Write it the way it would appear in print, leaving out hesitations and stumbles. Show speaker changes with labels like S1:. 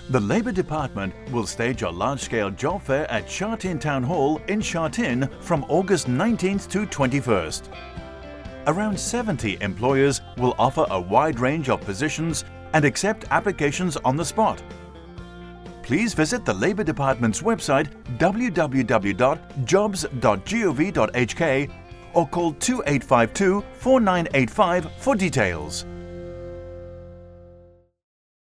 S1: The Labour Department will stage a large-scale job fair at Sha Tin Town Hall in Sha Tin from August 19th to 21st. Around 70 employers will offer a wide range of positions and accept applications on the spot. Please visit the Labour Department's website www.jobs.gov.hk or call 2852 4985 for details.